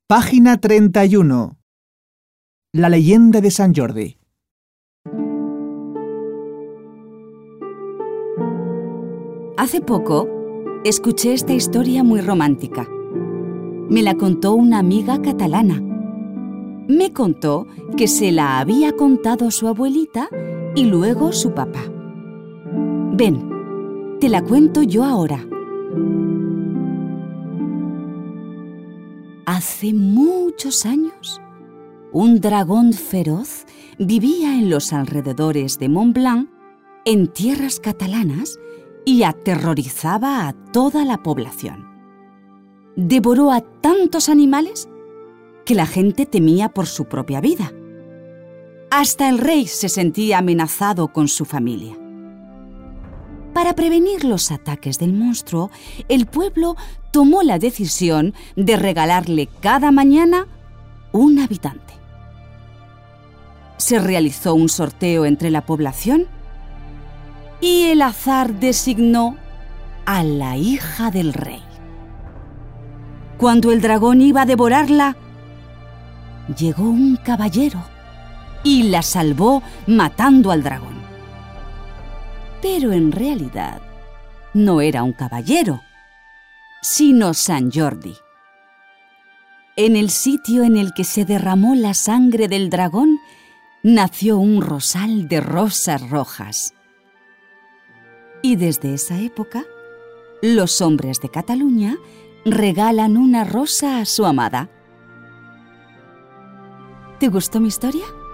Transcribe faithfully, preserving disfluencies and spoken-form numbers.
Página treinta y uno. La leyenda de Sant Jordi. Hace poco escuché esta historia muy romántica. Me la contó una amiga catalana. Me contó que se la había contado su abuelita y luego su papá. Ven, te la cuento yo ahora. Hace muchos años, un dragón feroz vivía en los alrededores de Montblanc, en tierras catalanas, y aterrorizaba a toda la población. Devoró a tantos animales que la gente temía por su propia vida. Hasta el rey se sentía amenazado con su familia. Para prevenir los ataques del monstruo, el pueblo tomó la decisión de regalarle cada mañana un habitante. Se realizó un sorteo entre la población y el azar designó a la hija del rey. Cuando el dragón iba a devorarla, llegó un caballero y la salvó matando al dragón. Pero en realidad no era un caballero, sino Sant Jordi. En el sitio en el que se derramó la sangre del dragón, nació un rosal de rosas rojas. Y desde esa época, los hombres de Cataluña regalan una rosa a su amada. ¿Te gustó mi historia?